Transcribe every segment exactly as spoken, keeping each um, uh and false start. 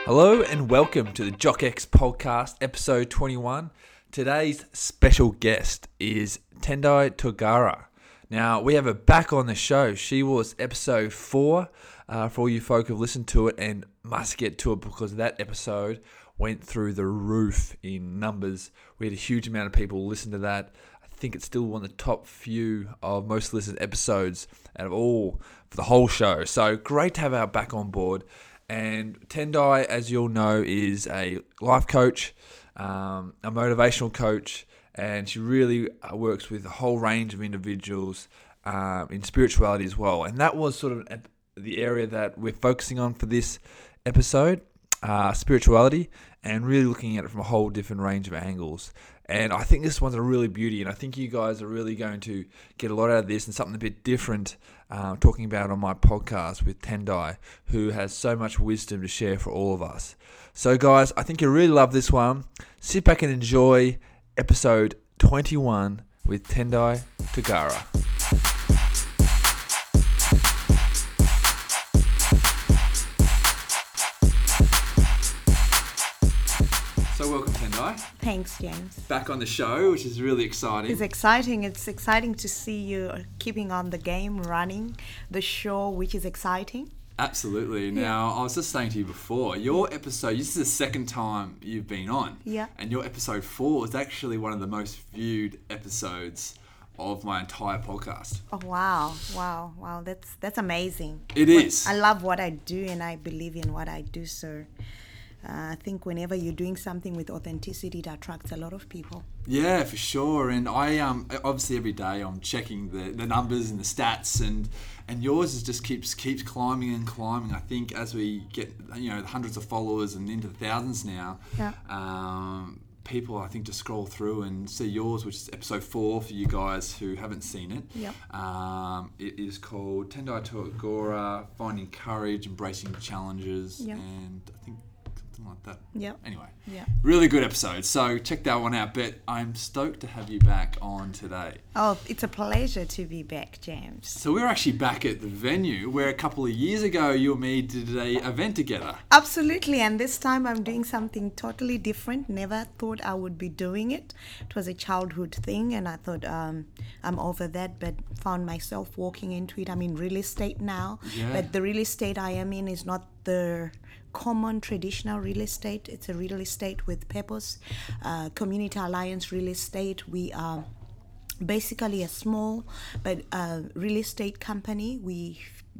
Hello and welcome to the JockX podcast, episode twenty-one. Today's special guest is Tendai Togara. Now, we have her back on the show. She was episode four uh, for all you folk who've listened to it and must get to it because that episode went through the roof in numbers. We had a huge amount of people listen to that. I think it's still one of the top few of most listened episodes out of all for the whole show. So great to have her back on board. And Tendai, as you'll know, is a life coach, um, a motivational coach, and she really works with a whole range of individuals um, in spirituality as well. And that was sort of the area that we're focusing on for this episode, uh, spirituality, and really looking at it from a whole different range of angles. And I think this one's a really beauty, and I think you guys are really going to get a lot out of this and something a bit different, uh, talking about on my podcast with Tendai, who has so much wisdom to share for all of us. So guys, I think you'll really love this one. Sit back and enjoy episode twenty-one with Tendai Togara. So welcome, Tendai. Thanks, James. Back on the show, which is really exciting. It's exciting. It's exciting to see you keeping on the game, running the show, which is exciting. Absolutely. Now, I was just saying to you before, your episode, this is the second time you've been on. Yeah. And your episode four is actually one of the most viewed episodes of my entire podcast. Oh, wow. Wow. Wow. That's that's amazing. It Well, is. I love what I do and I believe in what I do, so uh, I think whenever you're doing something with authenticity, it attracts a lot of people. Yeah, for sure. And I um obviously every day I'm checking the, the numbers and the stats, and and yours is just keeps keeps climbing and climbing. I think as we get you know hundreds of followers and into the thousands now, Yeah. um, people I think just scroll through and see yours, which is episode four for you guys who haven't seen it. Yep. Um, it is called Tendai Togara, Finding Courage, Embracing Challenges, Yep. and I think something like that. Yep. Anyway. Yeah. Really good episode, so check that one out. But I'm stoked to have you back on today. Oh, it's a pleasure to be back, James. So we're actually back at the venue where a couple of years ago you and me did a event together. Absolutely, and this time I'm doing something totally different. Never thought I would be doing it. It was a childhood thing, and I thought um, I'm over that, but found myself walking into it. I'm in real estate now, Yeah. but the real estate I am in is not the common traditional real estate. It's a real estate with purpose. Uh, Community Alliance Real Estate. We are basically a small but uh, real estate company. We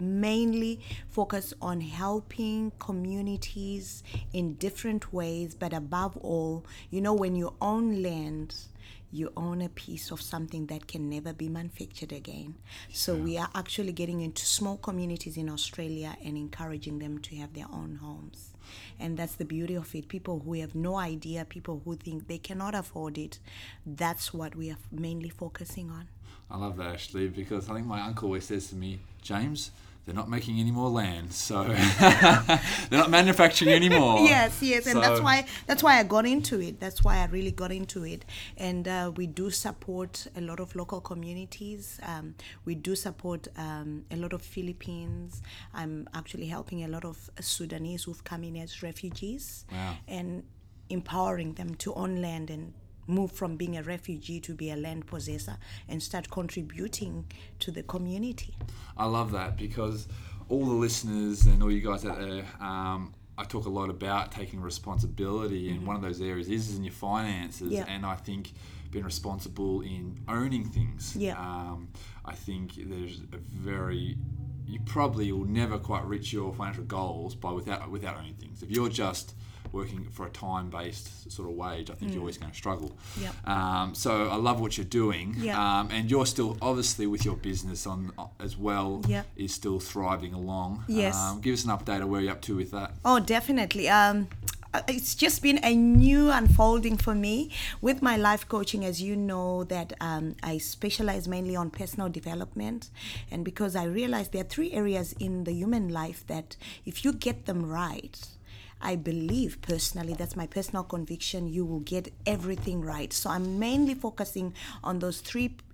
mainly focus on helping communities in different ways, but above all, you know, when you own land, you own a piece of something that can never be manufactured again. So we are actually getting into small communities in Australia and encouraging them to have their own homes. And that's the beauty of it. People who have no idea, people who think they cannot afford it, that's what we are mainly focusing on. I love that, actually, because I think my uncle always says to me, James, they're not making any more land, so they're not manufacturing anymore. Yes, yes, and So- that's why that's why I got into it. That's why I really got into it. And uh, we do support a lot of local communities. Um, we do support um, a lot of Philippines. I'm actually helping a lot of Sudanese who've come in as refugees. Wow. And empowering them to own land and move from being a refugee to be a land possessor and start contributing to the community. I love that because all the listeners and all you guys out there, um, I talk a lot about taking responsibility, and one of those areas is in your finances. Yeah. And I think being responsible in owning things. Yeah. Um, I think there's a very, you probably will never quite reach your financial goals by without without owning things. If you're just working for a time-based sort of wage, I think you're always going to struggle. Yep. Um, so I love what you're doing, Yep. um, and you're still obviously with your business on as well Yep. is still thriving along. Yes. Um, give us an update of where you're up to with that. Oh, definitely. Um, it's just been a new unfolding for me with my life coaching. As you know, that um, I specialize mainly on personal development, and because I realized there are three areas in the human life that if you get them right, I believe personally, that's my personal conviction, you will get everything right. So I'm mainly focusing on those three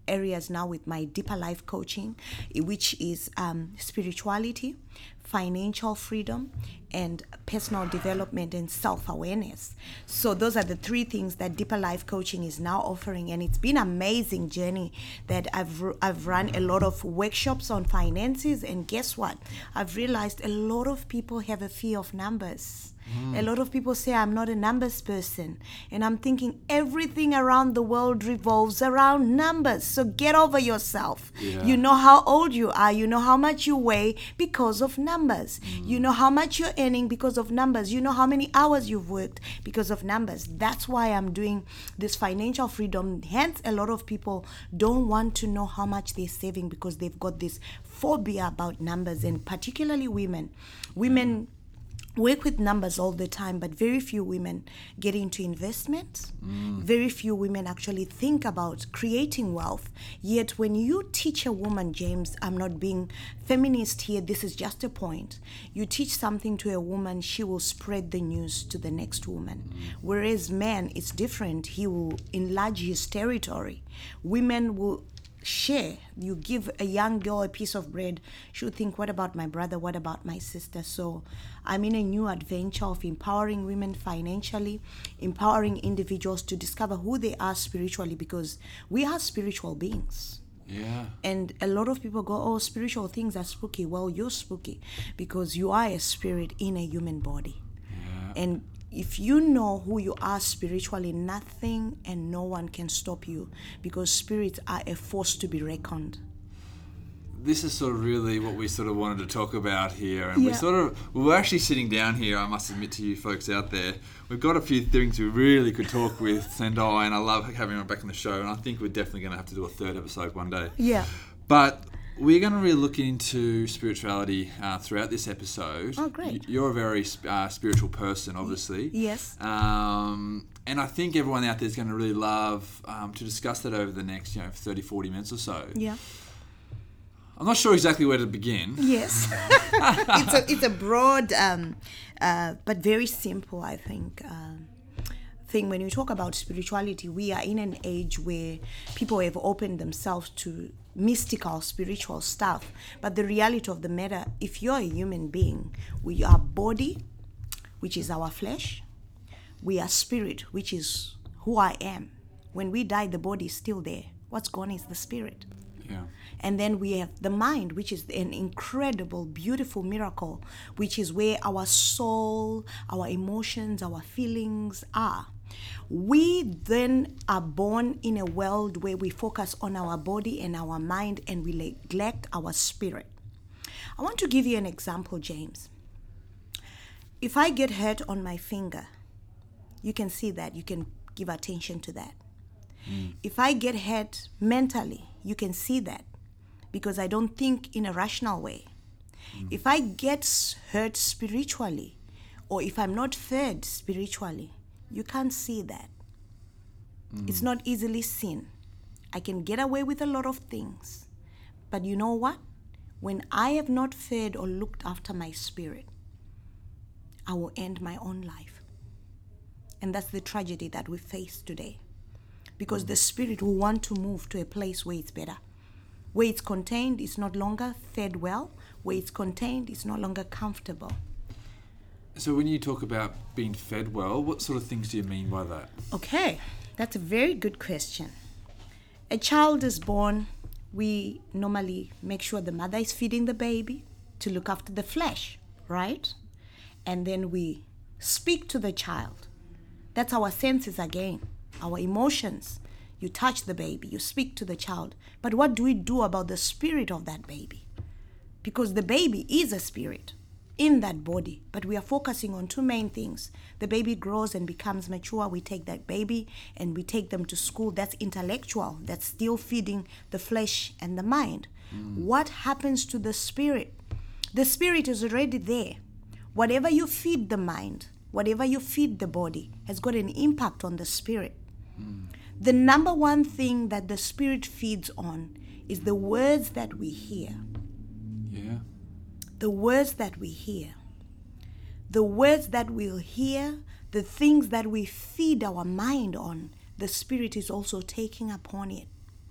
areas now with my Deeper Life coaching, which is um, spirituality, financial freedom, and personal development and self-awareness. So those are the three things that Deeper Life Coaching is now offering, and it's been an amazing journey that I've I've run a lot of workshops on finances, and guess what? I've realized a lot of people have a fear of numbers. Mm. A lot of people say I'm not a numbers person, and I'm thinking everything around the world revolves around numbers. So get over yourself. Yeah. You know how old you are, you know how much you weigh because of numbers. Mm. You know how much you're earning because of numbers. You know how many hours you've worked because of numbers. That's why I'm doing this financial freedom. Hence, a lot of people don't want to know how much they're saving because they've got this phobia about numbers, and particularly women. Women work with numbers all the time, but very few women get into investments. Mm. Very few women actually think about creating wealth. Yet when you teach a woman, James, I'm not being feminist here, this is just a point. You teach something to a woman, she will spread the news to the next woman. Mm. Whereas man, it's different. He will enlarge his territory. Women will share. You give a young girl a piece of bread, she'll think, what about my brother? What about my sister? So I'm in a new adventure of empowering women financially, empowering individuals to discover who they are spiritually, because we are spiritual beings. Yeah. And a lot of people go, oh, spiritual things are spooky. Well, you're spooky because you are a spirit in a human body. Yeah. And if you know who you are spiritually, nothing and no one can stop you, because spirits are a force to be reckoned. This is sort of really what we sort of wanted to talk about here. And yeah. we sort of, we were actually sitting down here, I must admit to you folks out there, we've got a few things we really could talk with Tendai, and I love having her back on the show, and I think we're definitely going to have to do a third episode one day. Yeah. But we're going to really look into spirituality uh, throughout this episode. Oh, great. You're a very uh, spiritual person, obviously. Yes. Um, and I think everyone out there is going to really love um, to discuss that over the next, you know, thirty, forty minutes or so. Yeah. I'm not sure exactly where to begin. Yes. it's, a, it's a broad, um, uh, but very simple, I think, um, thing. When you talk about spirituality, we are in an age where people have opened themselves to mystical, spiritual stuff. But the reality of the matter, if you're a human being, we are body, which is our flesh. We are spirit, which is who I am. When we die, the body is still there. What's gone is the spirit. Yeah. And then we have the mind, which is an incredible, beautiful miracle, which is where our soul, our emotions, our feelings are. We then are born in a world where we focus on our body and our mind, and we neglect our spirit. I want to give you an example, James. If I get hurt on my finger, you can see that. You can give attention to that. Mm. If I get hurt mentally, you can see that, because I don't think in a rational way. Mm. If I get hurt spiritually, or if I'm not fed spiritually, you can't see that. Mm. It's not easily seen. I can get away with a lot of things. But you know what? When I have not fed or looked after my spirit, I will end my own life. And that's the tragedy that we face today. Because mm. the spirit will want to move to a place where it's better. Where it's contained, it's no longer fed well. Where it's contained, it's no longer comfortable. So when you talk about being fed well, what sort of things do you mean by that? Okay, that's a very good question. A child is born, we normally make sure the mother is feeding the baby to look after the flesh, right? And then we speak to the child. That's our senses again, our emotions. You touch the baby, you speak to the child. But what do we do about the spirit of that baby? Because the baby is a spirit in that body, but we are focusing on two main things. The baby grows and becomes mature. We take that baby and we take them to school. That's intellectual. That's still feeding the flesh and the mind. Mm. What happens to the spirit? The spirit is already there. Whatever you feed the mind, whatever you feed the body, has got an impact on the spirit. Mm. The number one thing that the spirit feeds on is the words that we hear. Yeah. The words that we hear. The words that we'll hear, the things that we feed our mind on, the spirit is also taking upon it.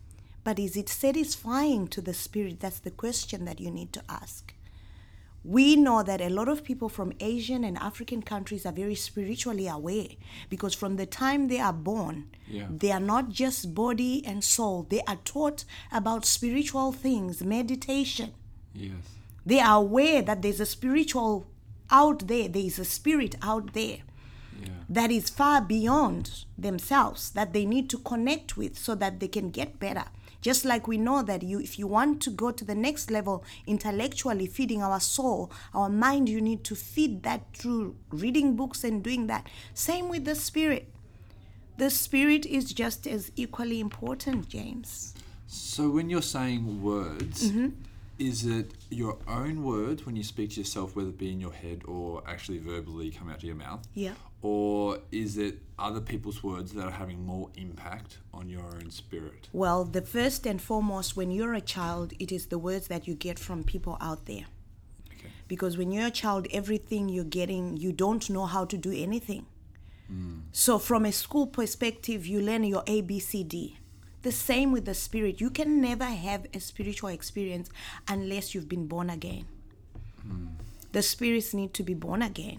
But is it satisfying to the spirit? That's the question that you need to ask. We know that a lot of people from Asian and African countries are very spiritually aware, because from the time they are born, Yeah. they are not just body and soul. They are taught about spiritual things, meditation. Yes. They are aware that there's a spiritual out there, there is a spirit out there Yeah. that is far beyond themselves, that they need to connect with so that they can get better. Just like we know that you, if you want to go to the next level intellectually, feeding our soul, our mind, you need to feed that through reading books and doing that. Same with the spirit. The spirit is just as equally important, James. So when you're saying words, Mm-hmm. is it your own words when you speak to yourself, whether it be in your head or actually verbally come out of your mouth? Yeah. Or is it other people's words that are having more impact on your own spirit? Well, the first and foremost, when you're a child, it is the words that you get from people out there. Okay. Because when you're a child, everything you're getting, you don't know how to do anything. So from a school perspective, you learn your A B C D. The same with the spirit. You can never have a spiritual experience unless you've been born again. The spirits need to be born again.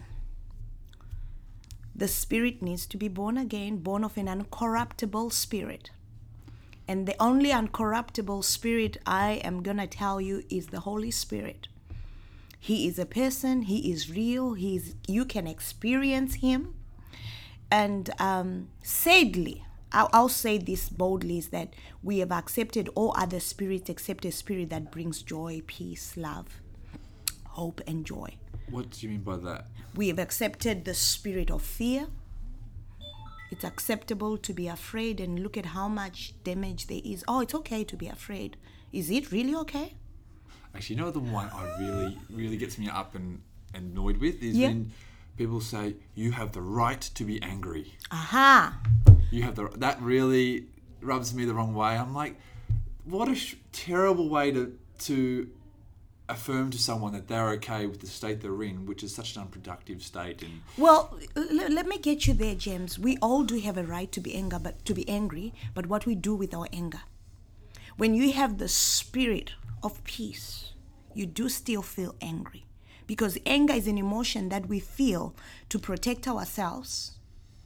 The spirit needs to be born again, born of an uncorruptible spirit. And the only uncorruptible spirit I am going to tell you is the Holy Spirit. He is a person. He is real. He is, you can experience him. And um, sadly, I'll, I'll say this boldly, is that we have accepted all other spirits except a spirit that brings joy, peace, love, hope, and joy. What do you mean by that? We have accepted the spirit of fear. It's acceptable to be afraid, and look at how much damage there is. Oh, it's okay to be afraid. Is it really okay? Actually, you know the one I really, really gets me up and annoyed with is Yeah. when people say, you have the right to be angry. Aha. You have the... That really rubs me the wrong way. I'm like, what a sh- terrible way to to affirm to someone that they're okay with the state they're in, which is such an unproductive state. And Well, l- let me get you there, James. We all do have a right to be anger, but to be angry, but what we do with our anger. When you have the spirit of peace, you do still feel angry, because anger is an emotion that we feel to protect ourselves.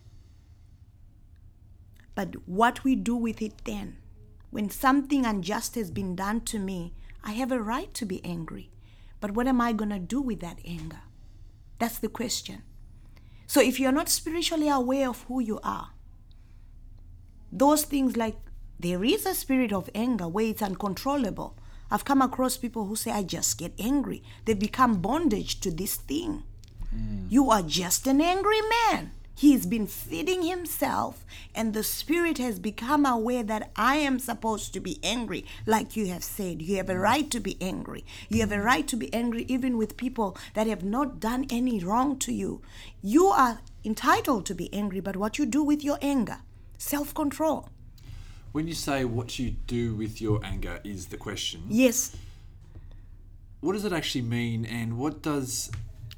But what we do with it then, when something unjust has been done to me, I have a right to be angry. But what am I going to do with that anger? That's the question. So if you're not spiritually aware of who you are, those things like there is a spirit of anger where it's uncontrollable. I've come across people who say, I just get angry. They become bondage to this thing. Mm. You are just an angry man. He's been feeding himself, and the spirit has become aware that I am supposed to be angry. Like you have said, you have a right to be angry. You have a right to be angry even with people that have not done any wrong to you. You are entitled to be angry, but what you do with your anger, self-control. when you say what you do with your anger is the question, Yes. what does it actually mean, and what does...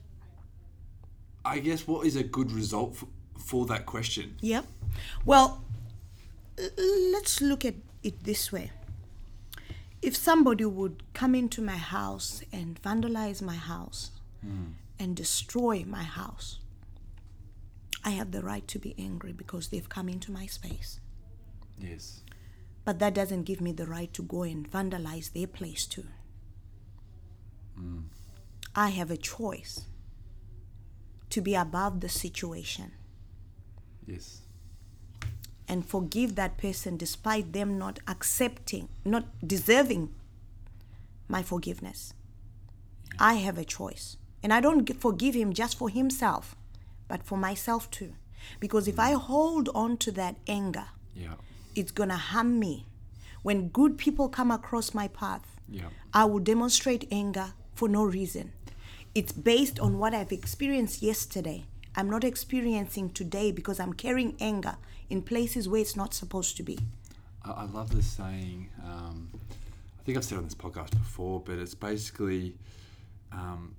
I guess what is a good result for, for that question? Yep. Well, l- let's look at it this way. If somebody would come into my house and vandalize my house Mm. and destroy my house, I have the right to be angry because they've come into my space. Yes. But that doesn't give me the right to go and vandalize their place too. Mm. I have a choice to be above the situation Yes. and forgive that person despite them not accepting, not deserving my forgiveness. Yeah. I have a choice. And I don't g- forgive him just for himself, but for myself too. Because if I hold on to that anger, Yeah. it's going to harm me. When good people come across my path, Yeah. I will demonstrate anger for no reason. It's based on what I've experienced yesterday. I'm not experiencing today because I'm carrying anger in places where it's not supposed to be. I, I love this saying. Um, I think I've said it on this podcast before, but it's basically um,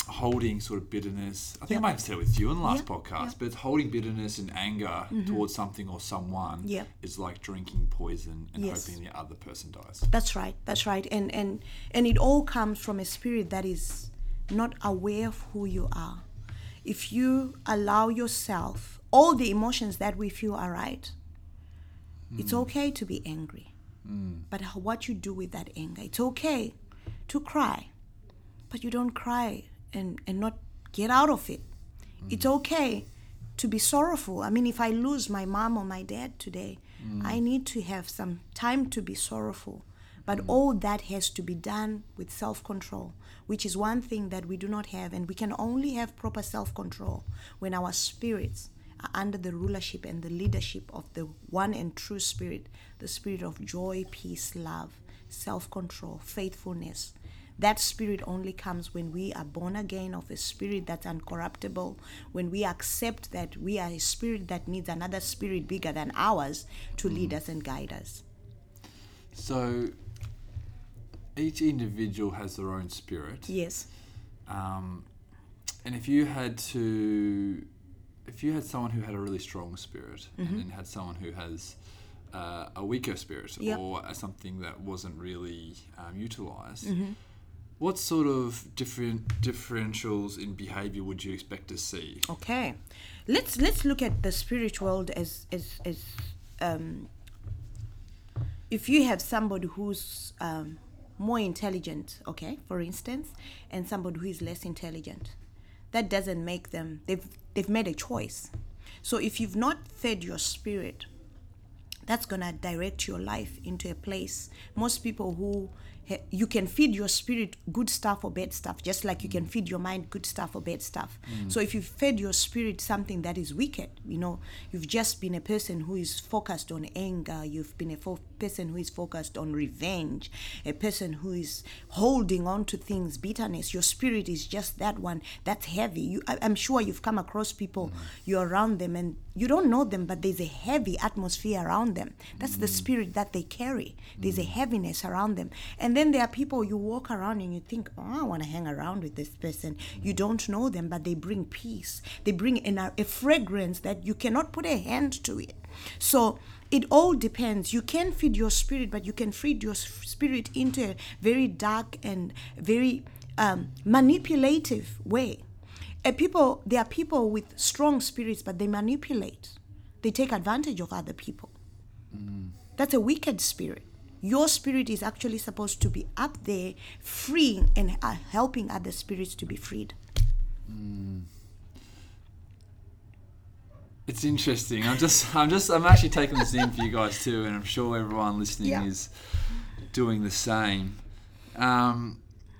holding sort of bitterness. I think Yep. I might have said it with you in the last Yep, podcast, yep. but it's holding bitterness and anger towards something or someone Yep. is like drinking poison and Yes. hoping the other person dies. That's right. That's right. And and and it all comes from a spirit that is not aware of who you are. If you allow yourself, all the emotions that we feel are right. Mm. It's okay to be angry. Mm. But how, what you do with that anger, it's okay to cry. But you don't cry and, and not get out of it. Mm. It's okay to be sorrowful. I mean, if I lose my mom or my dad today, mm. I need to have some time to be sorrowful. But mm. all that has to be done with self-control, which is one thing that we do not have. And we can only have proper self-control when our spirits are under the rulership and the leadership of the one and true spirit, the spirit of joy, peace, love, self-control, faithfulness. That spirit only comes when we are born again of a spirit that's uncorruptible, when we accept that we are a spirit that needs another spirit bigger than ours to mm. lead us and guide us. So each individual has their own spirit. Yes. Um, and if you had to, if you had someone who had a really strong spirit mm-hmm. and then had someone who has uh, a weaker spirit yep. or something that wasn't really um, utilized, mm-hmm. what sort of different differentials in behavior would you expect to see? Okay, let's let's look at the spirit world as as as um, if you have somebody who's um, more intelligent, okay, for instance, and somebody who is less intelligent, that doesn't make them, they've they've made a choice. So if you've not fed your spirit, that's gonna direct your life into a place. Most people who you can feed your spirit good stuff or bad stuff, just like you can feed your mind good stuff or bad stuff. Mm. So if you fed your spirit something that is wicked, you know, you've just been a person who is focused on anger, you've been a fo- person who is focused on revenge, a person who is holding on to things, bitterness, your spirit is just that one that's heavy. You, I, I'm sure you've come across people, mm. you're around them and you don't know them, but there's a heavy atmosphere around them. That's mm. the spirit that they carry. There's mm. a heaviness around them. And then there are people you walk around and you think, oh, I want to hang around with this person. You don't know them, but they bring peace. They bring an, a fragrance that you cannot put a hand to it. So it all depends. You can feed your spirit, but you can feed your spirit into a very dark and very um, manipulative way. And people, there are people with strong spirits, but they manipulate. They take advantage of other people. Mm. That's a wicked spirit. Your spirit is actually supposed to be up there, freeing and uh, helping other spirits to be freed. Mm. It's interesting. I'm just, I'm just, I'm actually taking this in for you guys too, and I'm sure everyone listening yeah. is doing the same. Um,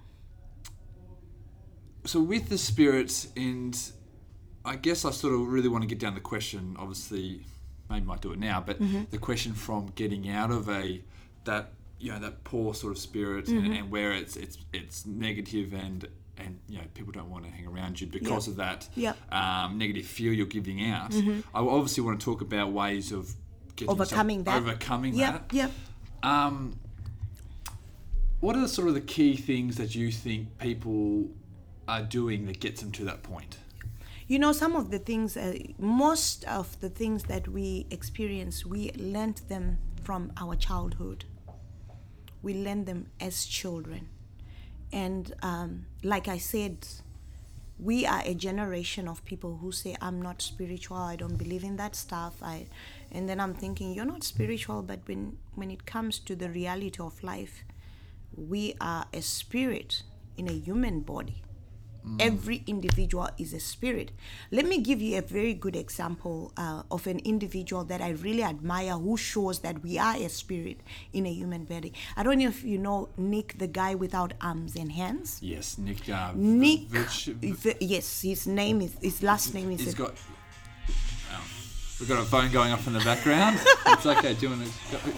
so with the spirits, and I guess I sort of really want to get down the question. Obviously, maybe I might do it now, but mm-hmm. the question from getting out of a that you know that poor sort of spirit mm-hmm. and, and where it's it's it's negative and and you know people don't want to hang around you because yep. of that yep. um, negative feel you're giving out. Mm-hmm. I obviously want to talk about ways of getting overcoming that. Overcoming yep. that. Yep. Um, what are the sort of the key things that you think people are doing that gets them to that point? You know, some of the things, uh, most of the things that we experience, we learned them from our childhood. We learned them as children. And um, like I said, we are a generation of people who say, I'm not spiritual, I don't believe in that stuff. I, and then I'm thinking, you're not spiritual, but when, when it comes to the reality of life, we are a spirit in a human body. Mm. Every individual is a spirit. Let me give you a very good example uh, of an individual that I really admire who shows that we are a spirit in a human body. I don't know if you know Nick, the guy without arms and hands. Yes, Nick. Uh, Nick. Vich, v- yes, his name is, his last name is... He's a, got... Oh, we've got a phone going off in the background. It's okay, do you want to... Go,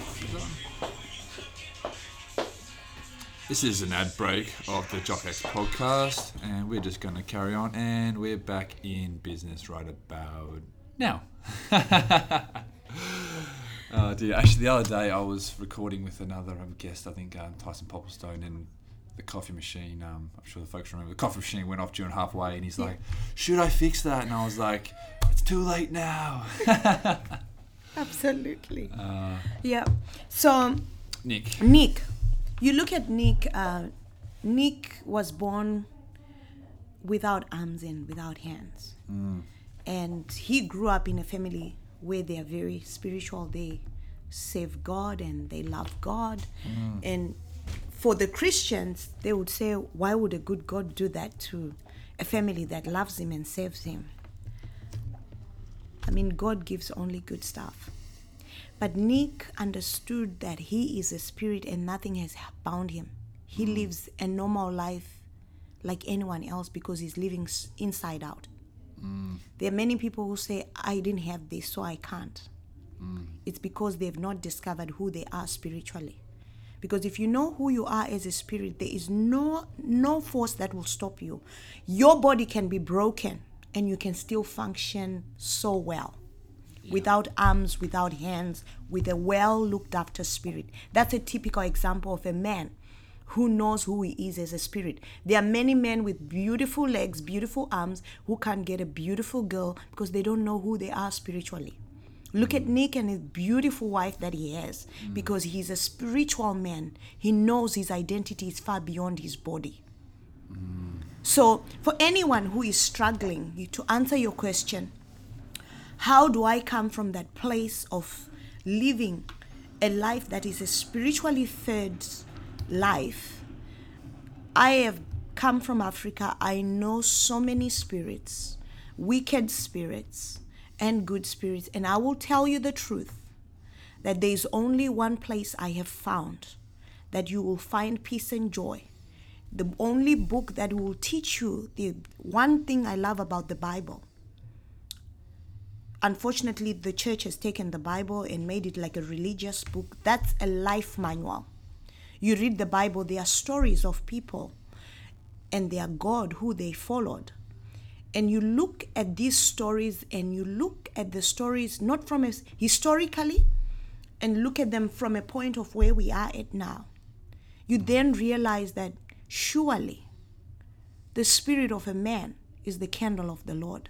This is an ad break of the JockX podcast, and we're just going to carry on, and we're back in business right about now. Oh dear. Actually, the other day I was recording with another um, guest, I think um, Tyson Popplestone, and the coffee machine. Um, I'm sure the folks remember the coffee machine went off during halfway, and he's yeah. like, "Should I fix that?" And I was like, "It's too late now." Absolutely. Uh, yeah. So Nick. Nick, you look at Nick. Uh, Nick was born without arms and without hands, mm. and he grew up in a family where they are very spiritual. They serve God and they love God, mm. and for the Christians, they would say, why would a good God do that to a family that loves him and serves him? I mean, God gives only good stuff. But Nick understood that he is a spirit and nothing has bound him. He mm. lives a normal life like anyone else because he's living inside out. Mm. There are many people who say, I didn't have this, so I can't. Mm. It's because they've not discovered who they are spiritually. Because if you know who you are as a spirit, there is no no force that will stop you. Your body can be broken and you can still function so well. Yeah. Without arms, without hands, with a well looked after spirit. That's a typical example of a man who knows who he is as a spirit. There are many men with beautiful legs, beautiful arms, who can't get a beautiful girl because they don't know who they are spiritually. Look at Nick and his beautiful wife that he has, mm. because he's a spiritual man. He knows his identity is far beyond his body. Mm. So for anyone who is struggling, you, to answer your question, how do I come from that place of living a life that is a spiritually fed life? I have come from Africa. I know so many spirits, wicked spirits, and good spirits, and I will tell you the truth that there is only one place I have found that you will find peace and joy. The only book that will teach you the one thing I love about the Bible. Unfortunately, the church has taken the Bible and made it like a religious book. That's a life manual. You read the Bible, there are stories of people and their God who they followed. And you look at these stories and you look at the stories not from a, historically, and look at them from a point of where we are at now. You then realize that surely the spirit of a man is the candle of the Lord.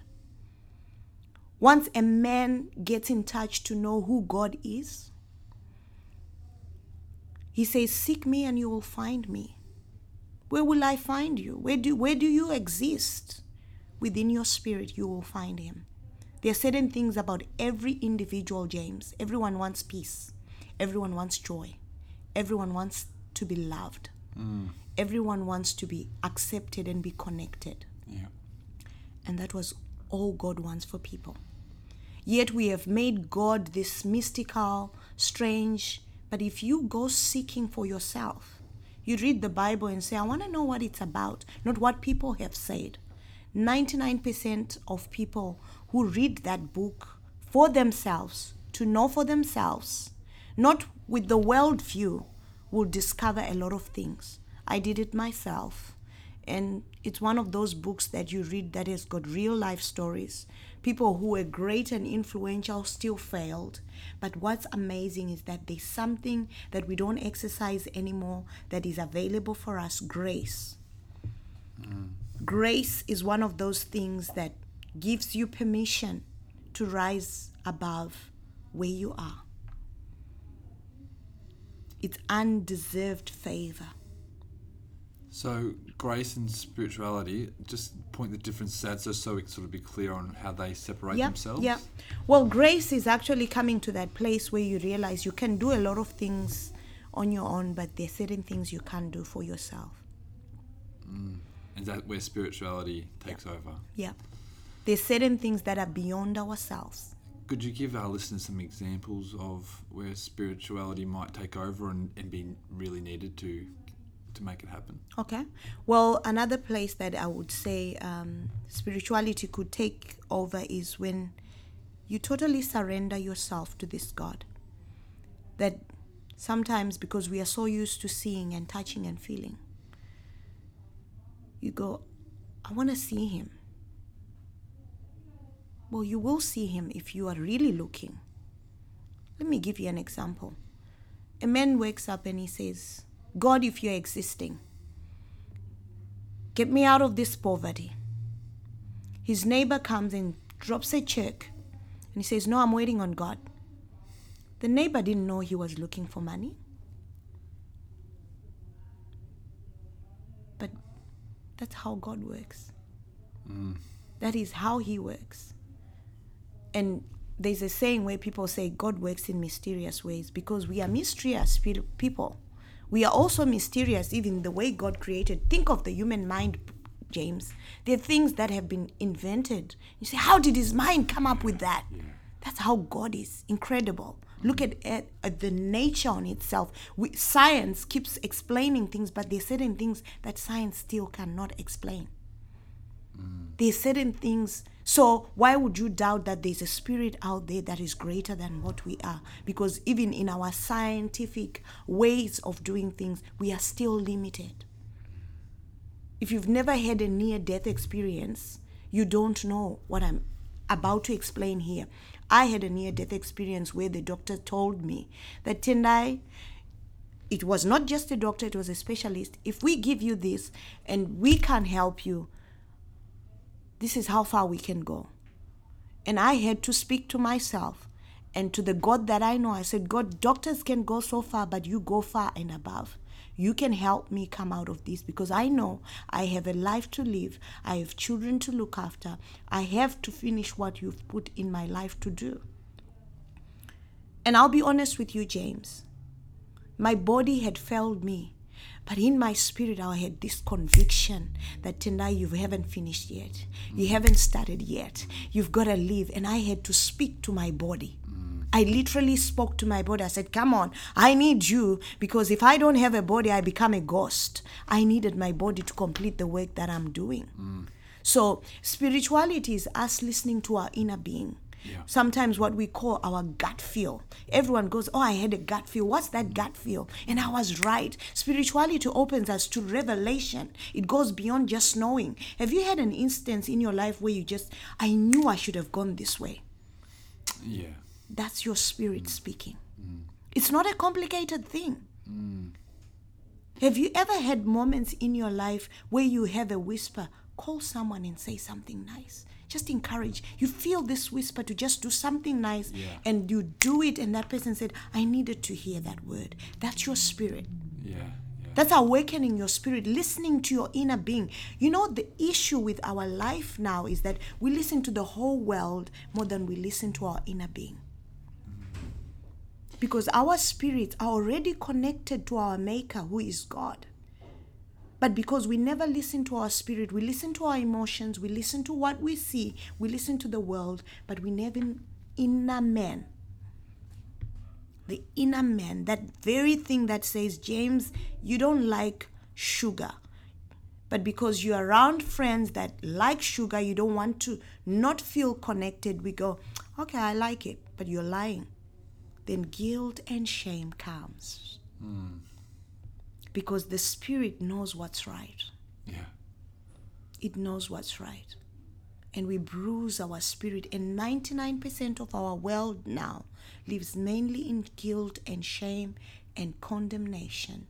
Once a man gets in touch to know who God is, he says, seek me and you will find me. Where will I find you? Where do, where do you exist? Within your spirit, you will find him. There are certain things about every individual, James. Everyone wants peace. Everyone wants joy. Everyone wants to be loved. Mm. Everyone wants to be accepted and be connected. Yeah. And that was all God wants for people. Yet we have made God this mystical, strange, but if you go seeking for yourself, you read the Bible and say, I want to know what it's about, not what people have said. ninety-nine percent of people who read that book for themselves, to know for themselves, not with the world view, will discover a lot of things. I did it myself. And it's one of those books that you read that has got real life stories. People who were great and influential still failed. But what's amazing is that there's something that we don't exercise anymore that is available for us, grace. Mm. Grace is one of those things that gives you permission to rise above where you are. It's undeserved favor. So grace and spirituality, just point the difference out so, so we can sort of be clear on how they separate yeah, themselves. Yeah. Well, grace is actually coming to that place where you realize you can do a lot of things on your own, but there are certain things you can't do for yourself. Mm. Is that where spirituality takes yeah. over? Yeah. There's certain things that are beyond ourselves. Could you give our listeners some examples of where spirituality might take over and, and be really needed to to make it happen? Okay. Well, another place that I would say um, spirituality could take over is when you totally surrender yourself to this God. That sometimes, because we are so used to seeing and touching and feeling, you go, I want to see him. Well, you will see him if you are really looking. Let me give you an example. A man wakes up and he says, God, if you're existing, Get me out of this poverty. His neighbor comes and drops a check and he says, no, I'm waiting on God. The neighbor didn't know he was looking for money. But that's how God works. Mm. That is how he works. And there's a saying where people say God works in mysterious ways because we are mysterious people. We are also mysterious even the way God created. Think of the human mind, James. There are things that have been invented. You say, how did his mind come up with that? Yeah. That's how God is. Incredible. Mm-hmm. Look at, at, at the nature on itself. We, science keeps explaining things, but there are certain things that science still cannot explain. Mm. There are certain things. So why would you doubt that there's a spirit out there that is greater than what we are? Because even in our scientific ways of doing things, we are still limited. If you've never had a near-death experience, you don't know what I'm about to explain here. I had a near-death experience where the doctor told me that, Tendai, it was not just a doctor, it was a specialist. If we give you this and we can't help you, this is how far we can go. And I had to speak to myself and to the God that I know. I said, God, doctors can go so far, but you go far and above. You can help me come out of this because I know I have a life to live. I have children to look after. I have to finish what you've put in my life to do. And I'll be honest with you, James. My body had failed me. But in my spirit, I had this conviction that tonight you haven't finished yet. You haven't started yet. You've got to live. And I had to speak to my body. I literally spoke to my body. I said, come on, I need you because if I don't have a body, I become a ghost. I needed my body to complete the work that I'm doing. Mm. So spirituality is us listening to our inner being. Yeah. Sometimes what we call our gut feel. Everyone goes, oh, I had a gut feel. What's that gut feel? And I was right. Spirituality opens us to revelation. It goes beyond just knowing. Have you had an instance in your life where you just, I knew I should have gone this way? Yeah. That's your spirit mm. speaking. Mm. It's not a complicated thing. Mm. Have you ever had moments in your life where you have a whisper? Call someone and say something nice. Just encourage. You feel this whisper to just do something nice, yeah. and you do it, and that person said, I needed to hear that word. That's your spirit. Yeah. yeah. That's awakening your spirit, listening to your inner being. You know, the issue with our life now is that we listen to the whole world more than we listen to our inner being. Because our spirits are already connected to our Maker, who is God. But because we never listen to our spirit, we listen to our emotions, we listen to what we see, we listen to the world, but we never inner man. The inner man, that very thing that says, James, you don't like sugar. But because you're around friends that like sugar, you don't want to not feel connected. We go, okay, I like it, but you're lying. Then guilt and shame comes. Mm. Because the spirit knows what's right. Yeah. It knows what's right. And we bruise our spirit. And ninety-nine percent of our world now lives mainly in guilt and shame and condemnation.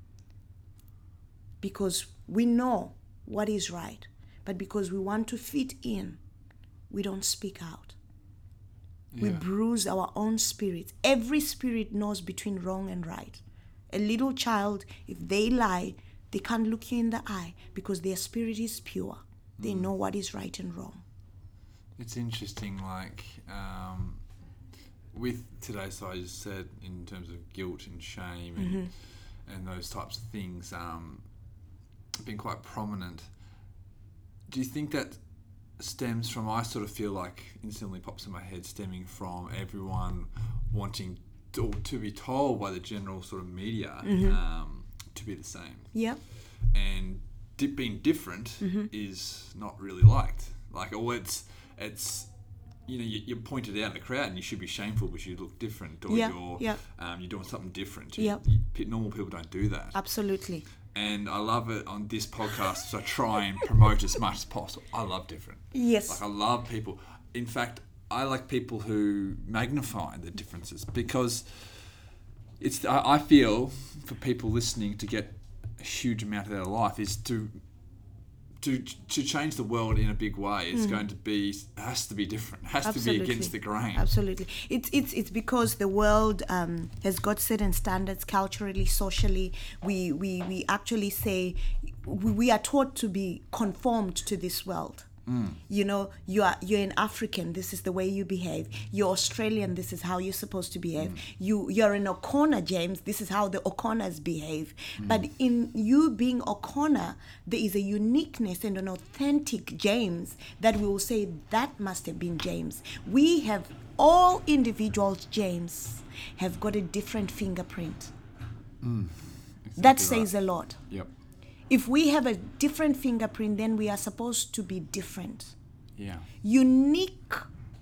Because we know what is right. But because we want to fit in, we don't speak out. Yeah. We bruise our own spirits. Every spirit knows between wrong and right. A little child, if they lie, they can't look you in the eye because their spirit is pure. They mm. know what is right and wrong. It's interesting, like, um, with today's, so I just said, in terms of guilt and shame and, mm-hmm. and those types of things, um, been quite prominent. Do you think that stems from, I sort of feel like instantly pops in my head, stemming from everyone wanting to, to be told by the general sort of media mm-hmm. um, to be the same. Yeah. And di- being different mm-hmm. is not really liked. Like, or it's, it's you know, you, you're pointed out in the crowd and you should be shameful because you look different or yeah. you're, yeah. um, you're doing something different. Yeah. You, you, normal people don't do that. Absolutely. And I love it on this podcast, so I try and promote as much as possible. I love different. Yes. Like, I love people. In fact, I like people who magnify the differences because it's. I, I feel for people listening to get a huge amount of their life is to to to change the world in a big way, it's mm. going to be has to be different. Has Absolutely. to be against the grain. Absolutely, it's it's it's because the world um, has got certain standards culturally, socially. We we we actually say we, we are taught to be conformed to this world. Mm. You know, you are you're an African. This is the way you behave. You're Australian. This is how you're supposed to behave. Mm. You you're an O'Connor, James. This is how the O'Connors behave. Mm. But in you being O'Connor, there is a uniqueness and an authentic James that we will say that must have been James. We have all individuals, James, have got a different fingerprint. Mm. Exactly That says right. a lot. Yep. If we have a different fingerprint, then we are supposed to be different. Yeah. Unique,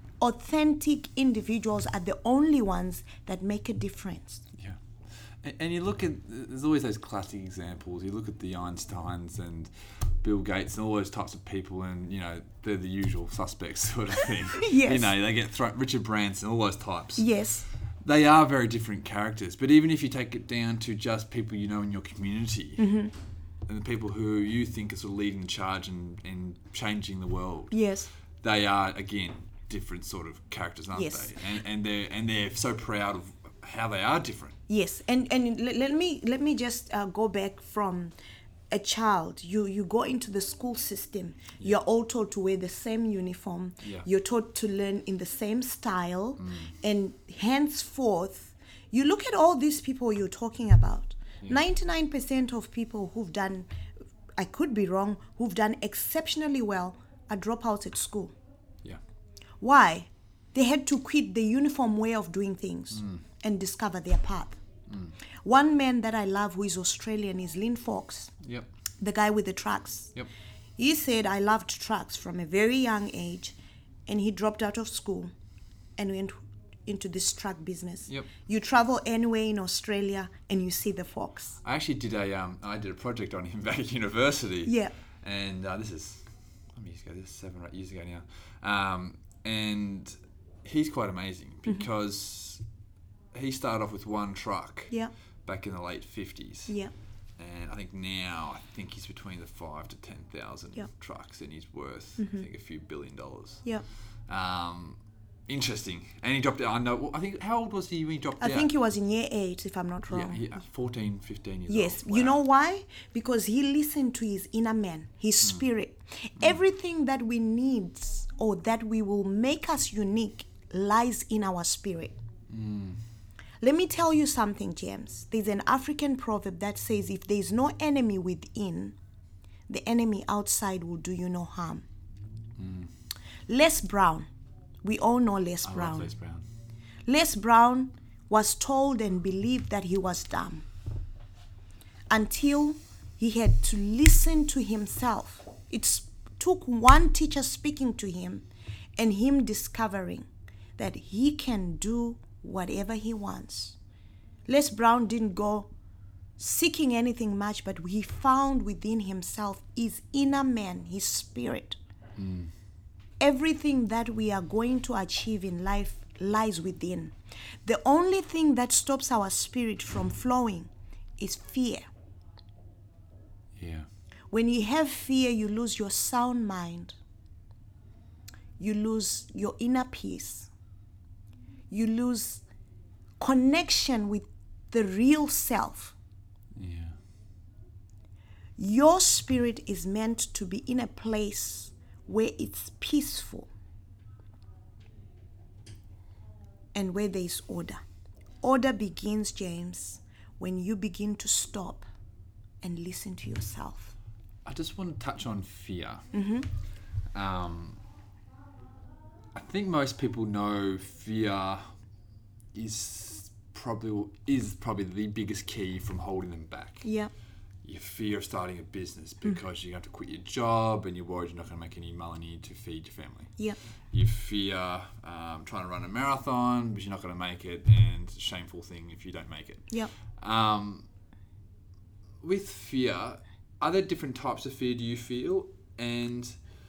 authentic individuals are the only ones that make a difference. Yeah. And, and you look at, there's always those classic examples. You look at the Einsteins and Bill Gates and all those types of people, and, you know, they're the usual suspects sort of thing. Yes. You know, they get thrown, Richard Branson, all those types. Yes. They are very different characters. But even if you take it down to just people you know in your community, mm-hmm. and the people who you think are sort of leading the charge and, and changing the world. Yes. They are, again, different sort of characters, aren't yes. they? And, and they're and they're so proud of how they are different. Yes, and and let me let me just uh, go back from a child. You you go into the school system. Yeah. You're all taught to wear the same uniform. Yeah. You're taught to learn in the same style, mm. and henceforth, you look at all these people you're talking about. Yeah. ninety-nine percent of people who've done, I could be wrong, who've done exceptionally well are dropouts at school. Yeah. Why? They had to quit the uniform way of doing things mm. and discover their path. Mm. One man that I love who is Australian is Lynn Fox. Yep. The guy with the trucks. Yep. He said, I loved trucks from a very young age, and he dropped out of school and went into this truck business. Yep. You travel anywhere in Australia and you see the Fox. I actually did a um I did a project on him back at university. Yeah. And uh, this is how many years ago? This is seven or eight years ago now. Um, and he's quite amazing because mm-hmm. he started off with one truck. Yeah. Back in the late fifties. Yeah. And I think now I think he's between the five to ten thousand yeah. trucks, and he's worth mm-hmm. I think a few billion dollars. Yeah. Um. Interesting. And he dropped out. I know. I think, how old was he when he dropped I out? I think he was in year eight, if I'm not wrong. Yeah, yeah fourteen, fifteen years yes. old. Wow. You know why? Because he listened to his inner man, his mm. spirit. Mm. Everything that we need or that we will make us unique lies in our spirit. Mm. Let me tell you something, James. There's an African proverb that says, if there's no enemy within, the enemy outside will do you no harm. Mm. Les Brown. We all know Les I Brown. Love Les Brown. Les Brown was told and believed that he was dumb until he had to listen to himself. It took one teacher speaking to him and him discovering that he can do whatever he wants. Les Brown didn't go seeking anything much, but he found within himself his inner man, his spirit. Mm. Everything that we are going to achieve in life lies within. The only thing that stops our spirit from flowing is fear. Yeah. When you have fear, you lose your sound mind. You lose your inner peace. You lose connection with the real self. Yeah. Your spirit is meant to be in a place where it's peaceful and where there is order. Order begins, James, when you begin to stop and listen to yourself. I just want to touch on fear. Mm-hmm. Um, I think most people know fear is probably is probably the biggest key from holding them back. Yeah. Your fear of starting a business because mm. you have to quit your job and you're worried you're not going to make any money to feed your family. Yeah. You fear um, trying to run a marathon because you're not going to make it, and it's a shameful thing if you don't make it. Yeah. Um, with fear, are there different types of fear do you feel? And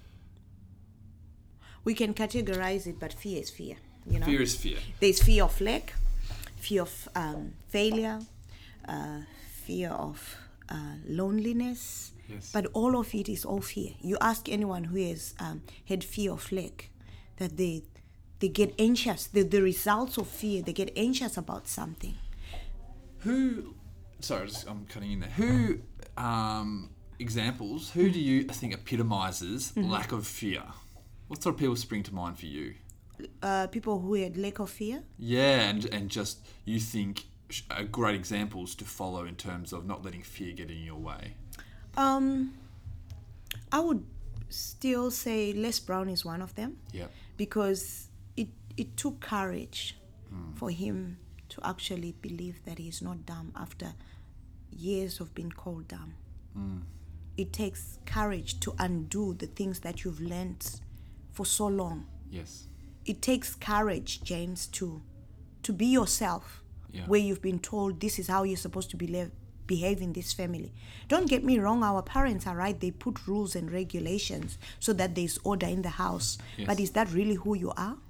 we can categorize it, but fear is fear. You know? Fear is fear. There's fear of lack, fear of um, failure, uh, fear of Uh, loneliness, Yes. But all of it is all fear. You ask anyone who has um, had fear of lack, that they they get anxious. The, the results of fear, they get anxious about something. Who, sorry, just, I'm cutting in there. Who, um, examples, who do you think epitomizes Mm-hmm. lack of fear? What sort of people spring to mind for you? Uh, people who had lack of fear. Yeah, and and just you think sh- are great examples to follow in terms of not letting fear get in your way. Um, I would still say Les Brown is one of them. Yeah. Because it it took courage for him to actually believe that he's not dumb after years of being called dumb. It takes courage to undo the things that you've learnt for so long. Yes. It takes courage, James, to to be yourself, Yeah. where you've been told this is how you're supposed to be, behave in this family. Don't get me wrong, our parents are right. They put rules and regulations so that there's order in the house. Yes. But is that really who you are?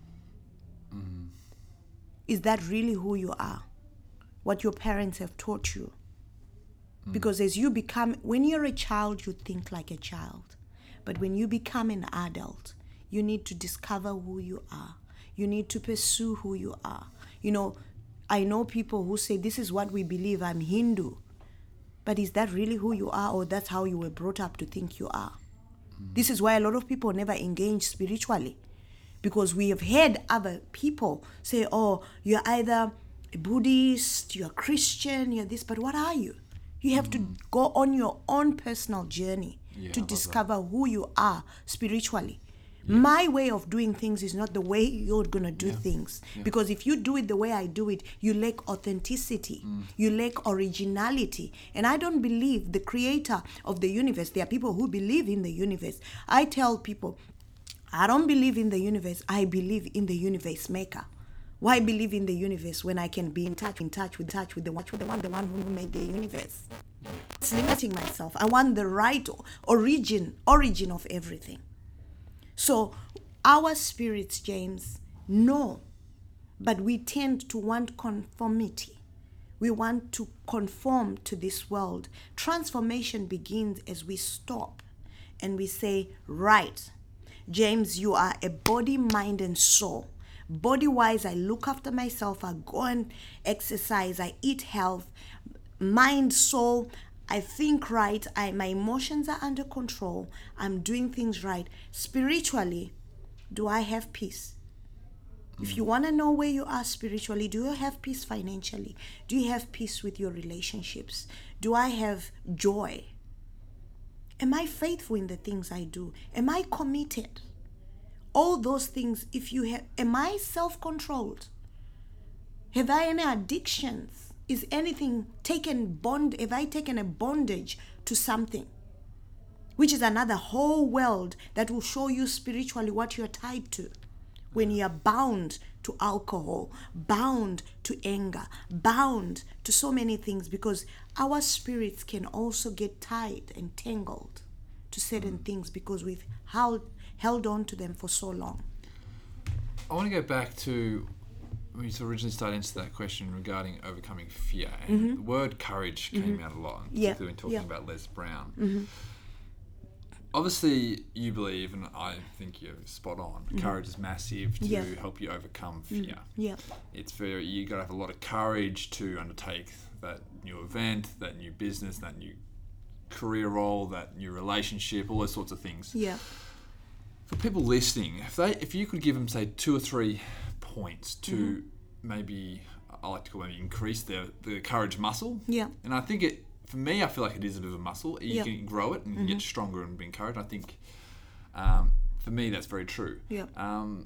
Is that really who you are? What your parents have taught you? Because as you become, when you're a child, you think like a child. But when you become an adult, you need to discover who you are. You need to pursue who you are. You know, I know people who say, this is what we believe, I'm Hindu. But is that really who you are, or that's how you were brought up to think you are? This is why a lot of people never engage spiritually. Because we have heard other people say, oh, you're either a Buddhist, you're Christian, you're this, but what are you? You have to go on your own personal journey Yeah, I to love discover who you are spiritually. My way of doing things is not the way you're going to do Yeah. things. Yeah. Because if you do it the way I do it, you lack authenticity. You lack originality. And I don't believe the creator of the universe. There are people who believe in the universe. I tell people, I don't believe in the universe. I believe in the universe maker. Why believe in the universe when I can be in touch, in touch with touch with the one, with the one, the one who made the universe? It's limiting myself. I want the right origin, origin of everything. So our spirits, James, know, but we tend to want conformity. We want to conform to this world. Transformation begins as we stop and we say, right, James, you are a body, mind, and soul. Body-wise, I look after myself. I go and exercise. I eat health. Mind, soul, I think right. I my emotions are under control. I'm doing things right. Spiritually, do I have peace? If you want to know where you are spiritually, do you have peace financially? Do you have peace with your relationships? Do I have joy? Am I faithful in the things I do? Am I committed? All those things, if you have, am I self-controlled? Have I any addictions? Is anything taken bond? Have I taken a bondage to something? Which is another whole world that will show you spiritually what you're tied to. When you are bound to alcohol, bound to anger, bound to so many things, because our spirits can also get tied and tangled to certain things because we've held, held on to them for so long. I want to go back to when you originally started into that question regarding overcoming fear. And Mm-hmm. the word courage came Mm-hmm. out a lot, Yeah, particularly when talking yeah. about Les Brown. Mm-hmm. Obviously, you believe, and I think you're spot on, courage is massive to Yeah. help you overcome fear. Yeah. It's very, you got to have a lot of courage to undertake that new event, that new business, that new career role, that new relationship, all those sorts of things. Yeah. For people listening, if they, if you could give them, say, two or three points to Mm-hmm. maybe, I like to call maybe increase their the courage muscle. Yeah. And I think it, for me, I feel like it is a bit of a muscle. You Yeah. can grow it and Mm-hmm. get stronger and be encouraged. I think, um, for me, that's very true. Yeah. Um,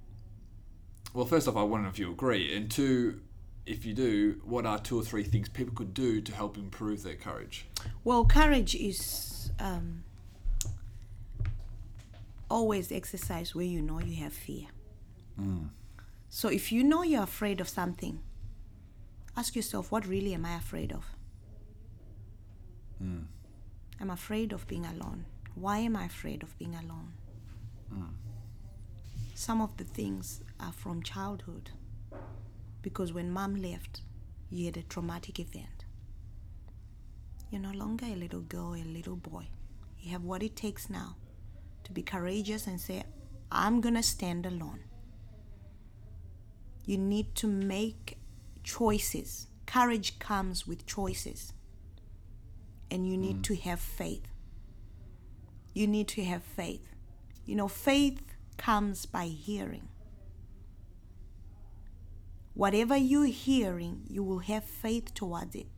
well, first off, I want to know if you agree. And two, if you do, what are two or three things people could do to help improve their courage? Well, courage is um, always exercise where you know you have fear. So if you know you're afraid of something, ask yourself, what really am I afraid of? I'm afraid of being alone. Why am I afraid of being alone? Some of the things are from childhood. Because when mom left, you had a traumatic event. You're no longer a little girl, a little boy. You have what it takes now to be courageous and say, I'm going to stand alone. You need to make choices. Courage comes with choices. And you need mm. to have faith. You need to have faith. You know, faith comes by hearing. Whatever you're hearing, you will have faith towards it.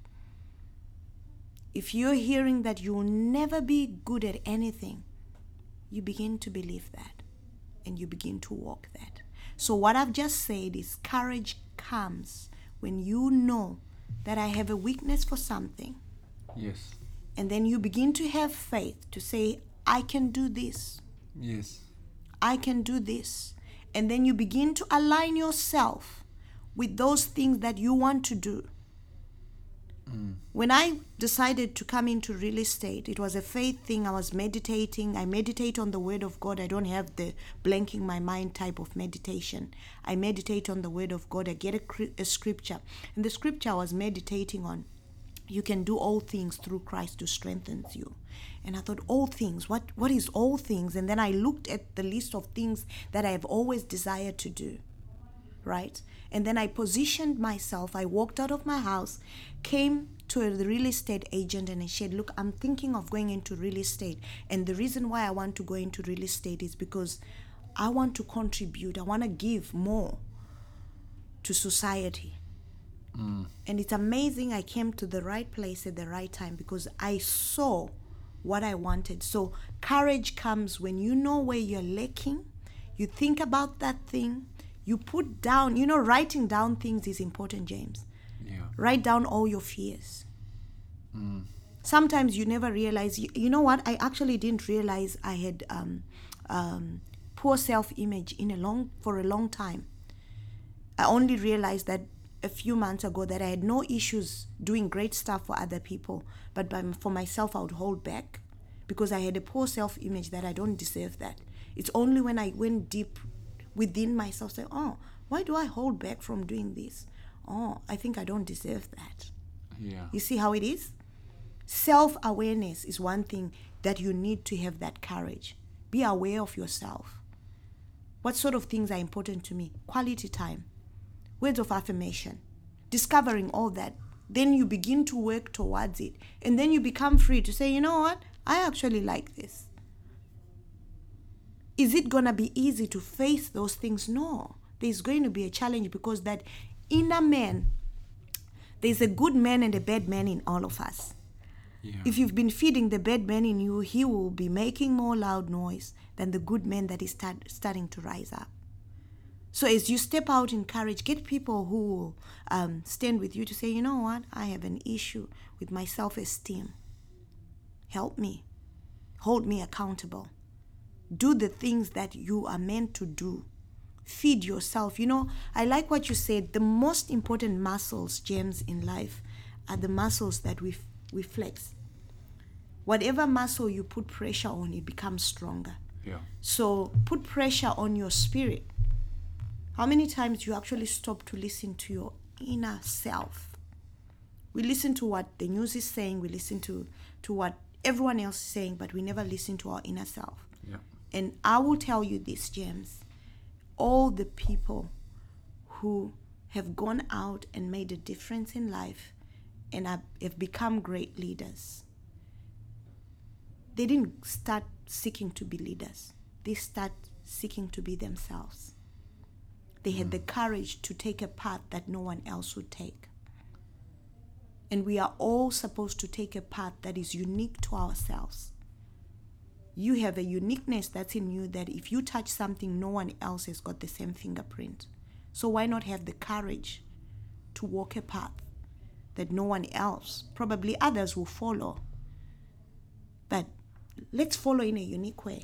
If you're hearing that you will never be good at anything, you begin to believe that and you begin to walk that. So what I've just said is courage comes when you know that I have a weakness for something. Yes. And then you begin to have faith to say, I can do this. Yes. I can do this. And then you begin to align yourself with those things that you want to do. Mm. When I decided to come into real estate, it was a faith thing. I was meditating. I meditate on the word of God. I don't have the blanking my mind type of meditation. I meditate on the word of God. I get a, a scripture. And the scripture I was meditating on, you can do all things through Christ who strengthens you. And I thought, all things, what, what is all things? And then I looked at the list of things that I have always desired to do, right? And then I positioned myself. I walked out of my house, came to a real estate agent, and I said, look, I'm thinking of going into real estate. And the reason why I want to go into real estate is because I want to contribute. I want to give more to society. Mm. And it's amazing I came to the right place at the right time because I saw what I wanted. So courage comes when you know where you're lacking. You think about that thing. You put down, you know, writing down things is important, James. Yeah. Write down all your fears. Mm. Sometimes you never realize, you, you know what, I actually didn't realize I had um, um, poor self-image in a long for a long time. I only realized that a few months ago that I had no issues doing great stuff for other people, but by, for myself I would hold back because I had a poor self-image that I don't deserve that. It's only when I went deep within myself, say, oh, why do I hold back from doing this? Oh, I think I don't deserve that. Yeah. You see how it is? Self-awareness is one thing that you need to have that courage. Be aware of yourself. What sort of things are important to me? Quality time, words of affirmation, discovering all that. Then you begin to work towards it. And then you become free to say, you know what? I actually like this. Is it going to be easy to face those things? No. There's going to be a challenge because that inner man, there's a good man and a bad man in all of us. Yeah. If you've been feeding the bad man in you, he will be making more loud noise than the good man that is start, starting to rise up. So as you step out in courage, get people who will um, stand with you to say, you know what, I have an issue with my self-esteem. Help me. Hold me accountable. Do the things that you are meant to do. Feed yourself. You know, I like what you said. The most important muscles, James, in life are the muscles that we, we flex. Whatever muscle you put pressure on, it becomes stronger. Yeah. So put pressure on your spirit. How many times you actually stop to listen to your inner self? We listen to what the news is saying. We listen to, to what everyone else is saying, but we never listen to our inner self. Yeah. And I will tell you this, James. All the people who have gone out and made a difference in life and have, have become great leaders, they didn't start seeking to be leaders. They start seeking to be themselves. They had mm. the courage to take a path that no one else would take. And we are all supposed to take a path that is unique to ourselves. You have a uniqueness that's in you that if you touch something, no one else has got the same fingerprint. So why not have the courage to walk a path that no one else, probably others will follow. But let's follow in a unique way.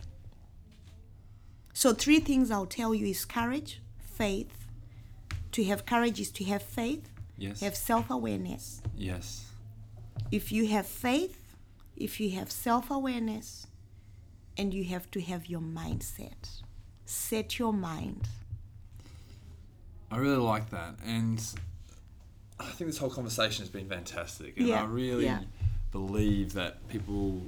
So three things I'll tell you is courage, faith. To have courage is to have faith. Yes. Have self-awareness. Yes. If you have faith, if you have self-awareness, and you have to have your mindset. Set your mind. I really like that. And I think this whole conversation has been fantastic. And yeah. I really yeah. believe that people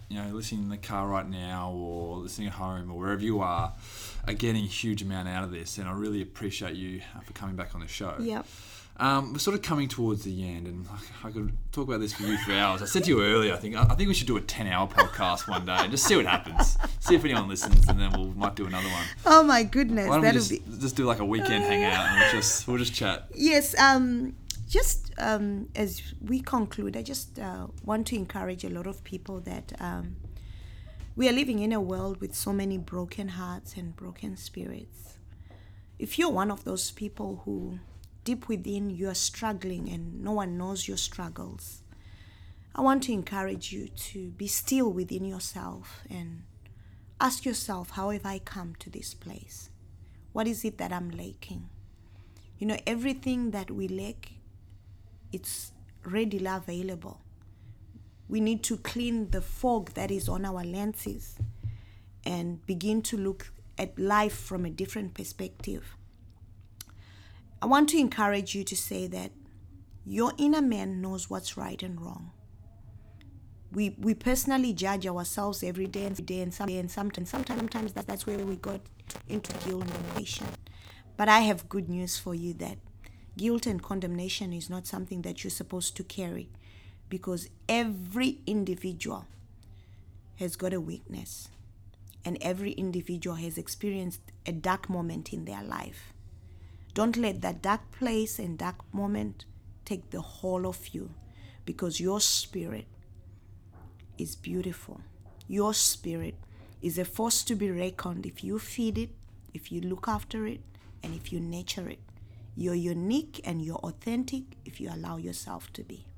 you know, listening in the car right now or listening at home or wherever you are, are getting a huge amount out of this. And I really appreciate you for coming back on the show. Yep. Um, we're sort of coming towards the end, and I could talk about this with you for hours. I said to you earlier, I think I think we should do a ten-hour podcast one day and just see what happens. See if anyone listens, and then we we'll, might do another one. Oh my goodness, Why don't that'll we just, be just do like a weekend hangout, and we'll just we'll just chat. Yes. Um. Just um, as we conclude, I just uh, want to encourage a lot of people that um, we are living in a world with so many broken hearts and broken spirits. If you're one of those people who deep within you are struggling and no one knows your struggles, I want to encourage you to be still within yourself and ask yourself, how have I come to this place? What is it that I'm lacking? You know, everything that we lack, it's readily available. We need to clean the fog that is on our lenses and begin to look at life from a different perspective. I want to encourage you to say that your inner man knows what's right and wrong. We we personally judge ourselves every day and every day and some and sometimes sometimes sometimes that, that's where we got into guilt and condemnation. But I have good news for you that guilt and condemnation is not something that you're supposed to carry, because every individual has got a weakness and every individual has experienced a dark moment in their life. Don't let that dark place and dark moment take the whole of you, because your spirit is beautiful. Your spirit is a force to be reckoned if you feed it, if you look after it, and if you nurture it. You're unique and you're authentic if you allow yourself to be.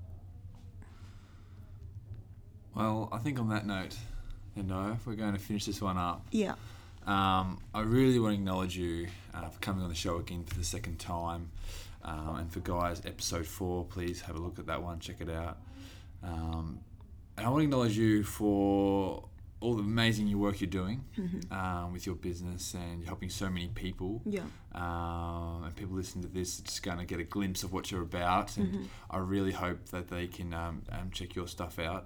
Well, I think on that note, Endo, we're going to finish this one up. Yeah. Um, I really want to acknowledge you uh, for coming on the show again for the second time. Um, and for guys, episode four, please have a look at that one, check it out. Um, and I want to acknowledge you for all the amazing work you're doing mm-hmm. um, with your business, and you're helping so many people. Yeah. Um, and people listening to this are just going to get a glimpse of what you're about. And mm-hmm. I really hope that they can um, um, check your stuff out,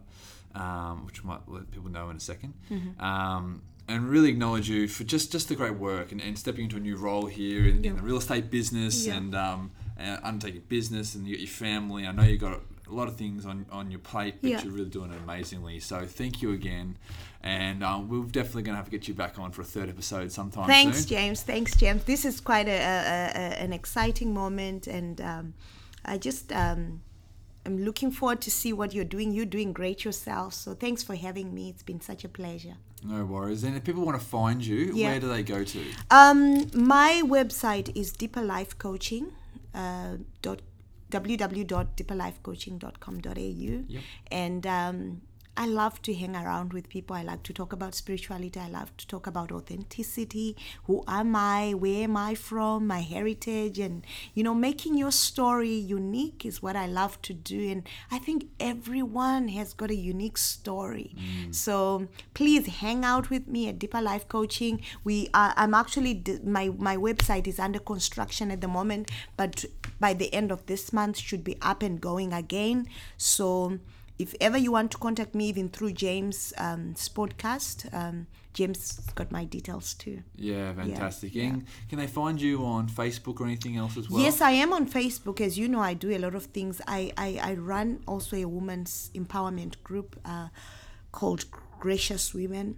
um, which might let people know in a second. Mm-hmm. Um, and really acknowledge you for just, just the great work and, and stepping into a new role here in, yeah. in the real estate business yeah. and, um, and undertaking business, and you got your family. I know you got a lot of things on, on your plate, but yeah. you're really doing it amazingly. So thank you again. And um, we're definitely going to have to get you back on for a third episode sometime Thanks, soon. James. Thanks, James. This is quite a, a, a an exciting moment, and um, I just um, I'm looking forward to see what you're doing. You're doing great yourself. So thanks for having me. It's been such a pleasure. No worries. And if people want to find you, yeah. where do they go to? Um, my website is deeper life coaching uh, dot w w w dot deeper life coaching dot com dot a u. Yep. And um, I love to hang around with people. I like to talk about spirituality. I love to talk about authenticity. Who am I? Where am I from? My heritage. And, you know, making your story unique is what I love to do. And I think everyone has got a unique story. Mm. So please hang out with me at Deeper Life Coaching. We are, I'm actually, my, my website is under construction at the moment, but by the end of this month should be up and going again. So if ever you want to contact me, even through James' um, podcast, um, James got my details too. Yeah, fantastic. Yeah, and yeah. Can they find you on Facebook or anything else as well? Yes, I am on Facebook. As you know, I do a lot of things. I, I, I run also a women's empowerment group uh, called Gracious Women.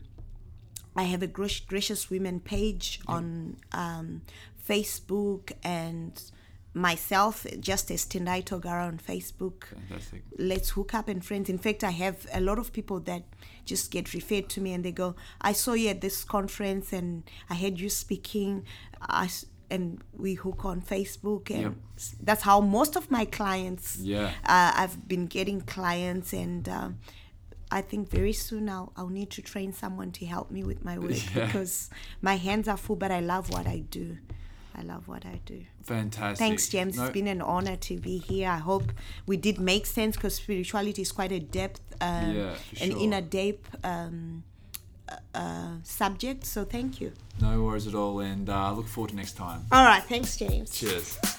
I have a Gracious Women page yeah. on um, Facebook, and myself, just as Tendai Togara on Facebook. Fantastic. Let's Hook Up and Friends. In fact, I have a lot of people that just get referred to me and they go, I saw you at this conference and I heard you speaking, I, and we hook on Facebook. And yep. that's how most of my clients, yeah. uh, I've been getting clients, and um, I think very soon I'll, I'll need to train someone to help me with my work yeah. because my hands are full, but I love what I do. I love what I do. Fantastic. Thanks, James. No. It's been an honor to be here. I hope we did make sense, because spirituality is quite a depth, um, yeah, for an sure. inner depth um, uh, subject. So thank you. No worries at all, and I uh, look forward to next time. All right. Thanks, James. Cheers.